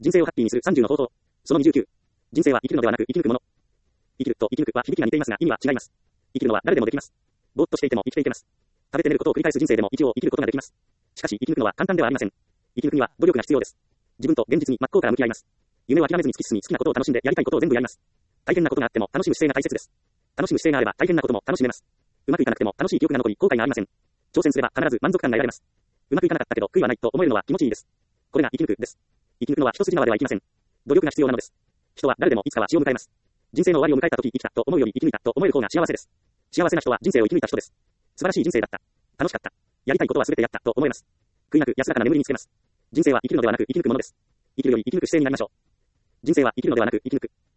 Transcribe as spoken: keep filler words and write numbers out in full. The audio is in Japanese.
人生をハッピーにするさんじゅうの方法。そのにじゅうきゅう。人生は生きるのではなく生き抜くもの。生きると生き抜くは響きが似ていますが意味は違います。生きるのは誰でもできます。ぼーっとしていても生きていけます。食べて寝ることを繰り返す人生でも一応生きることができます。しかし生き抜くのは簡単ではありません。生き抜くには努力が必要です。自分と現実に真っ向から向き合います。夢を諦めずに突き進み好きなことを楽しんでやりたいことを全部やります。大変なことがあっても楽しむ姿勢が大切です。楽しむ姿勢があれば大変なことも楽しめます。うまくいかなくても楽しい記憶が残り後悔がありません。挑戦すれば必ず満足感が得られます。うまくいかなかったけど悔いはないと思えるのは気持ちいいです。これが生き抜くです。生き抜くのは一筋縄ではいきません。努力が必要なのです。人は誰でもいつかは死を迎えます。人生の終わりを迎えた時生きたと思うより生き抜いたと思える方が幸せです。幸せな人は人生を生き抜いた人です。素晴らしい人生だった。楽しかった。やりたいことは全てやったと思えます。悔いなく安らかな眠りにつけます。人生は生きるのではなく生き抜くものです。生きるより生き抜く姿勢になりましょう。人生は生きるのではなく生き抜く。